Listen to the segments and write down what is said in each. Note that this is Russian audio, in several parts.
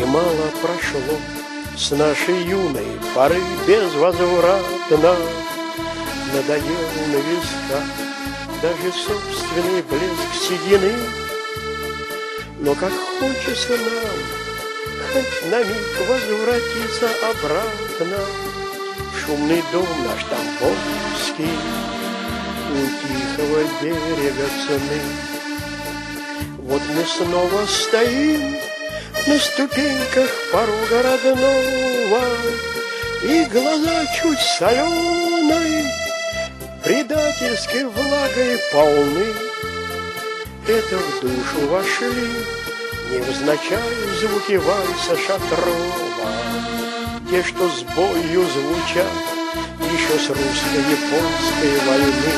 немало прошло с нашей юной поры безвозвратно. Надоел на висках даже собственный блеск седины. Но как хочется нам хоть на миг возвратиться обратно в шумный дом наш Тамбовский у тихого берега Цны. Вот мы снова стоим на ступеньках порога родного, и глаза чуть соленой предательской влагой полны. Это в душу вошли невзначай звуки вальса Шатрова, те, что с болью звучат еще с русско-японской войны.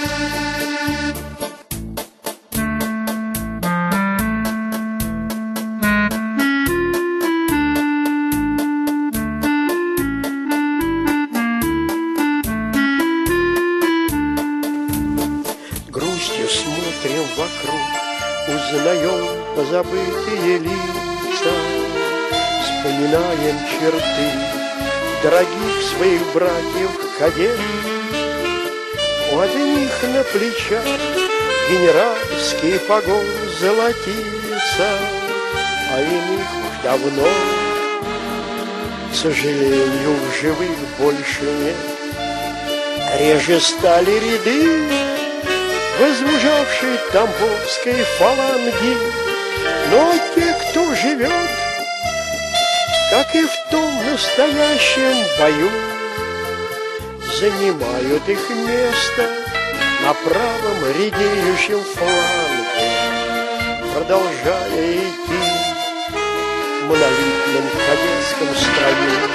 Грустью смотрим вокруг, узнаем позабытые лица, вспоминаем черты дорогих своих братьев-кадет. У одних на плечах генеральские погоны золотится, а иных уж давно, к сожалению, в живых больше нет. Реже стали ряды возмужавшей тамбовской фаланги, но те, кто живет, как и в том настоящем бою, занимают их место на правом редеющем фланге, продолжая идти в монолитном кадетском строю.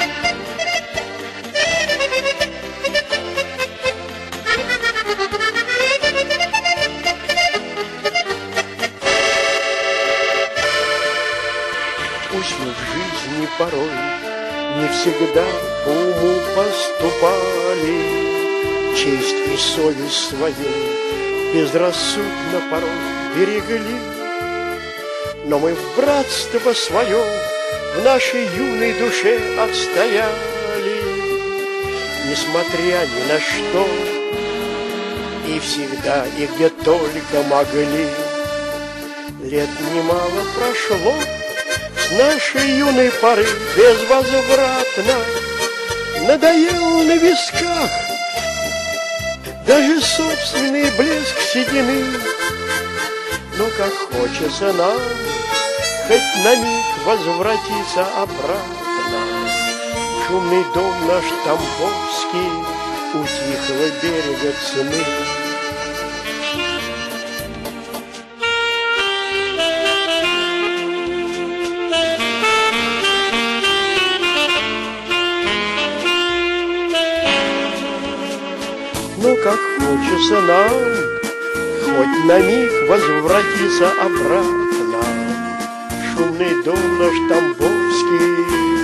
Пусть мы в жизни порой не всегда по уму поступали, честь и совесть свою безрассудно порой берегли, но мы в братство свое в нашей юной душе отстояли, несмотря ни на что, и всегда, и где только могли. Лет немало прошло с нашей юной поры безвозвратно, надоел на висках даже собственный блеск седины. Но как хочется нам хоть на миг возвратиться обратно в шумный дом наш Тамбовский у тихого берега Цны. Ну, как хочется нам хоть на миг возвратиться обратно в шумный дом наш Тамбовский